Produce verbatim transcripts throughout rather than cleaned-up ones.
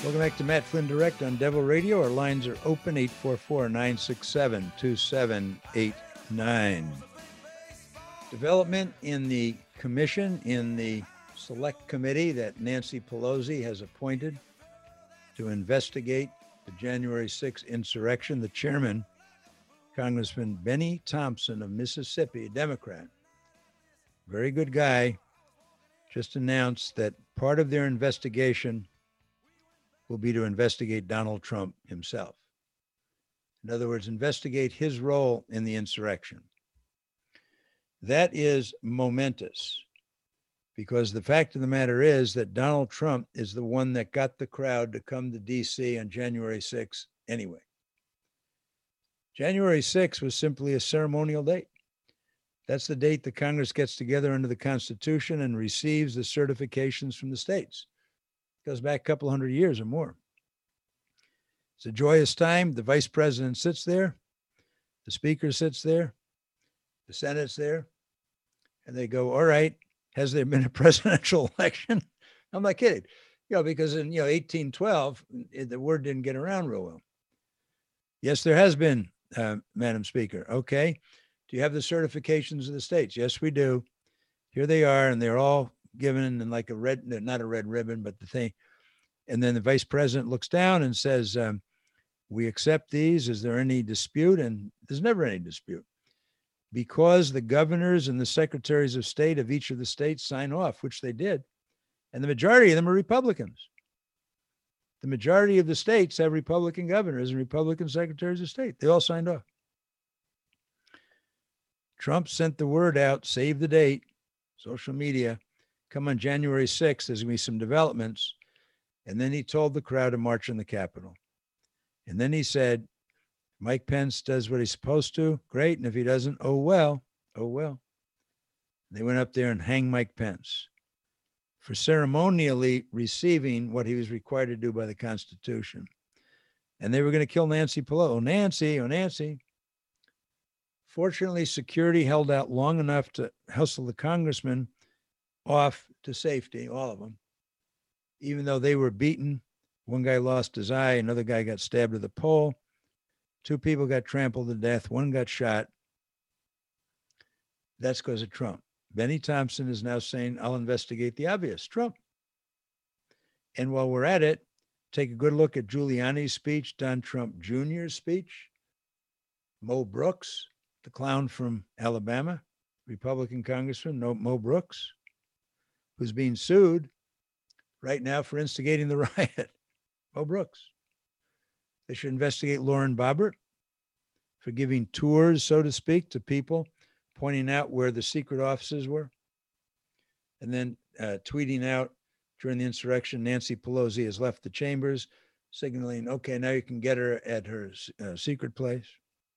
Welcome back to Matt Flynn Direct on Devil Radio. Our lines are open, eight four four, nine six seven, two seven eight nine. Development in the commission, in the select committee that Nancy Pelosi has appointed to investigate the January sixth insurrection. The chairman, Congressman Benny Thompson of Mississippi, a Democrat, very good guy, just announced that part of their investigation will be to investigate Donald Trump himself. In other words, investigate his role in the insurrection. That is momentous because the fact of the matter is that Donald Trump is the one that got the crowd to come to D C on January sixth anyway. January sixth was simply a ceremonial date. That's the date the Congress gets together under the Constitution and receives the certifications from the states. Goes back a couple hundred years or more. It's a joyous time. The vice president sits there. The speaker sits there. The Senate's there. And they go, all right, has there been a presidential election? I'm not kidding. You know, because in, you know, eighteen twelve, the word didn't get around real well. Yes, there has been, uh, Madam Speaker. Okay. Do you have the certifications of the states? Yes, we do. Here they are, and they're all given in like a red, not a red ribbon, but the thing. And then the vice president looks down and says, um, we accept these. Is there any dispute? And there's never any dispute because the governors and the secretaries of state of each of the states sign off, which they did. And the majority of them are Republicans. The majority of the states have Republican governors and Republican secretaries of state. They all signed off. Trump sent the word out, save the date, social media, come on January sixth, there's going to be some developments. And then he told the crowd to march on the Capitol. And then he said, Mike Pence does what he's supposed to. Great. And if he doesn't, oh, well, oh, well. They went up there and hanged Mike Pence for ceremonially receiving what he was required to do by the Constitution. And they were going to kill Nancy Pelosi. Oh, Nancy, oh, Nancy. Fortunately, security held out long enough to hustle the congressman off to safety, all of them, even though they were beaten. One guy lost his eye. Another guy got stabbed with a pole. Two people got trampled to death. One got shot. That's because of Trump. Benny Thompson is now saying, I'll investigate the obvious, Trump. And while we're at it, take a good look at Giuliani's speech, Don Trump Junior's speech, Mo Brooks, the clown from Alabama, Republican Congressman Mo Brooks, who's being sued right now for instigating the riot. Mo Brooks. They should investigate Lauren Boebert for giving tours, so to speak, to people, pointing out where the secret offices were, and then uh, tweeting out during the insurrection, Nancy Pelosi has left the chambers, signaling, okay, now you can get her at her uh, secret place.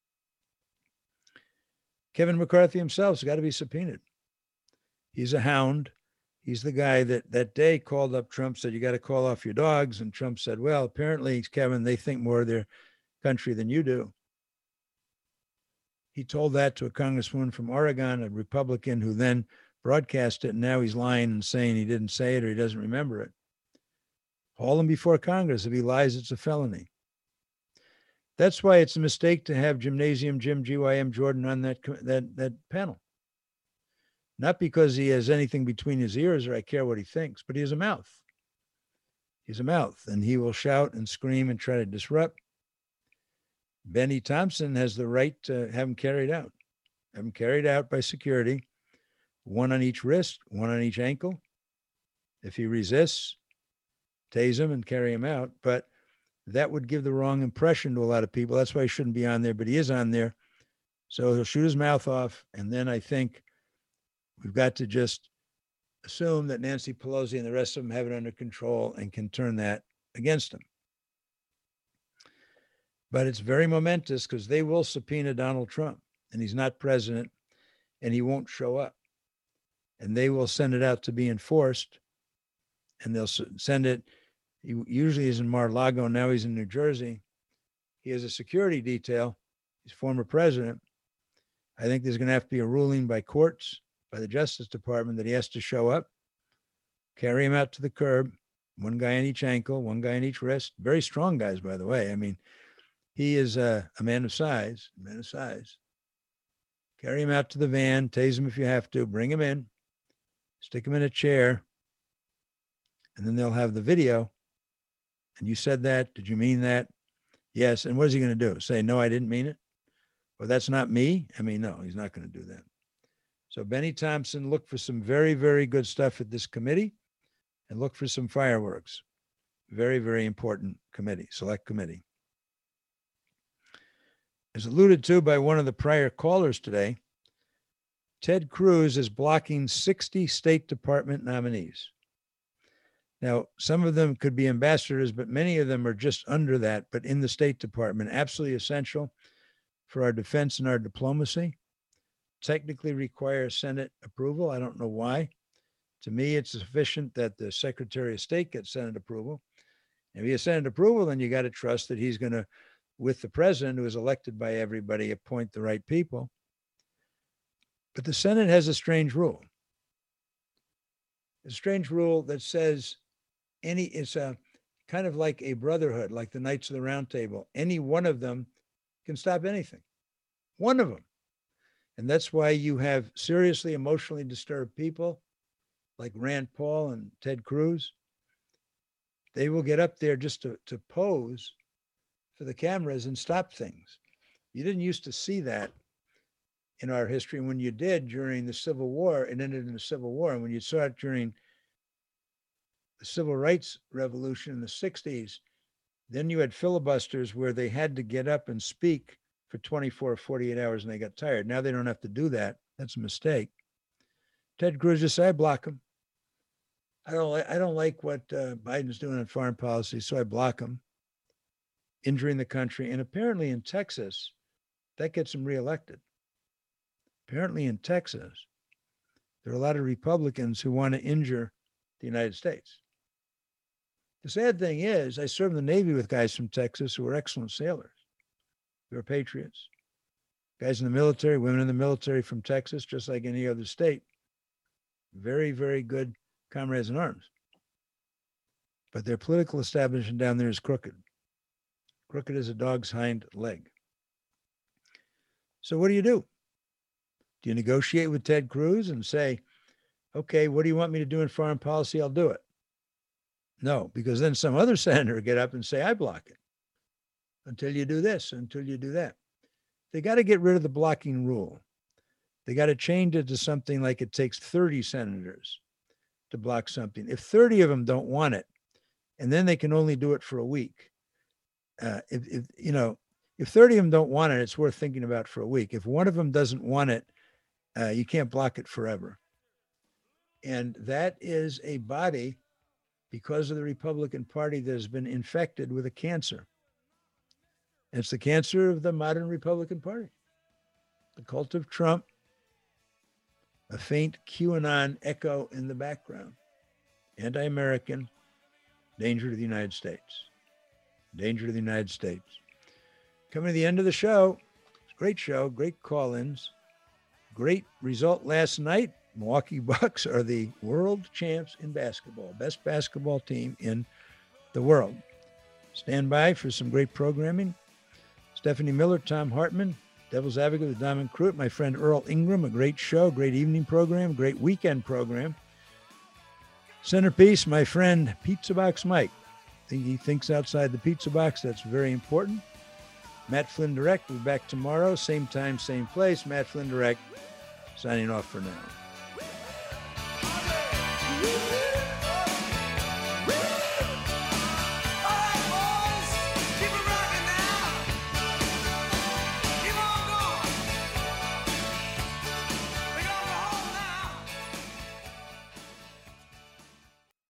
Kevin McCarthy himself has got to be subpoenaed. He's a hound. He's the guy that that day called up Trump, said, you got to call off your dogs. And Trump said, well, apparently, Kevin, they think more of their country than you do. He told that to a congresswoman from Oregon, a Republican, who then broadcast it. And now he's lying and saying he didn't say it or he doesn't remember it. Haul him before Congress. If he lies, it's a felony. That's why it's a mistake to have Gymnasium Jim G Y M Jordan on that, that, that panel. Not because he has anything between his ears or I care what he thinks, but he has a mouth. He's a mouth, and he will shout and scream and try to disrupt. Benny Thompson has the right to have him carried out. Have him carried out by security, one on each wrist, one on each ankle. If he resists, tase him and carry him out. But that would give the wrong impression to a lot of people. That's why he shouldn't be on there, but he is on there. So he'll shoot his mouth off, and then I think we've got to just assume that Nancy Pelosi and the rest of them have it under control and can turn that against him. But it's very momentous because they will subpoena Donald Trump, and he's not president, and he won't show up. And they will send it out to be enforced, and they'll send it. He usually is in Mar-a-Lago. Now he's in New Jersey. He has a security detail. He's former president. I think there's going to have to be a ruling by courts, by the Justice Department, that he has to show up, carry him out to the curb, one guy on each ankle, one guy on each wrist. Very strong guys, by the way. I mean, he is a, a man of size, a man of size. Carry him out to the van, tase him if you have to, bring him in, stick him in a chair, and then they'll have the video. And you said that. Did you mean that? Yes. And what is he going to do? Say, no, I didn't mean it? Or that's not me? I mean, no, he's not going to do that. So Benny Thompson, look for some very, very good stuff at this committee and look for some fireworks. Very, very important committee, select committee. As alluded to by one of the prior callers today, Ted Cruz is blocking sixty State Department nominees. Now, some of them could be ambassadors, but many of them are just under that, but in the State Department, absolutely essential for our defense and our diplomacy. Technically require Senate approval. I don't know why. To me, it's sufficient that the Secretary of State gets Senate approval. If he has Senate approval, then you got to trust that he's going to, with the president who is elected by everybody, appoint the right people. But the Senate has a strange rule. A strange rule that says any, it's a kind of like a brotherhood, like the Knights of the Round Table. Any one of them can stop anything. One of them. And that's why you have seriously emotionally disturbed people like Rand Paul and Ted Cruz. They will get up there just to, to pose for the cameras and stop things. You didn't used to see that in our history. And when you did during the Civil War, it ended in the Civil War. And when you saw it during the Civil Rights Revolution in the sixties, then you had filibusters where they had to get up and speak for twenty-four or forty-eight hours and they got tired. Now they don't have to do that. That's a mistake. Ted Cruz just said, I block him. I don't like, I don't like what uh, Biden's doing on foreign policy, so I block him, injuring the country. And apparently in Texas, that gets him reelected. Apparently in Texas, there are a lot of Republicans who want to injure the United States. The sad thing is, I served in the Navy with guys from Texas who were excellent sailors. They were patriots. Guys in the military, women in the military from Texas, just like any other state. Very, very good comrades in arms. But their political establishment down there is crooked. Crooked as a dog's hind leg. So what do you do? Do you negotiate with Ted Cruz and say, okay, what do you want me to do in foreign policy? I'll do it. No, because then some other senator will get up and say, I block it. Until you do this, until you do that. They got to get rid of the blocking rule. They got to change it to something like it takes thirty senators to block something. If thirty of them don't want it, and then they can only do it for a week. Uh, if, if, you know, if thirty of them don't want it, it's worth thinking about for a week. If one of them doesn't want it, uh, you can't block it forever. And that is a body, because of the Republican Party, that has been infected with a cancer. It's the cancer of the modern Republican Party. The cult of Trump, a faint QAnon echo in the background. Anti-American, danger to the United States. Danger to the United States. Coming to the end of the show. It's a great show, great call-ins. Great result last night. Milwaukee Bucks are the world champs in basketball. Best basketball team in the world. Stand by for some great programming. Stephanie Miller, Tom Hartman, Devil's Advocate with Diamond Crute, my friend Earl Ingram, a great show, great evening program, great weekend program. Centerpiece, my friend Pizza Box Mike. I think he thinks outside the pizza box. That's very important. Matt Flynn Direct, we'll be back tomorrow, same time, same place. Matt Flynn Direct, signing off for now.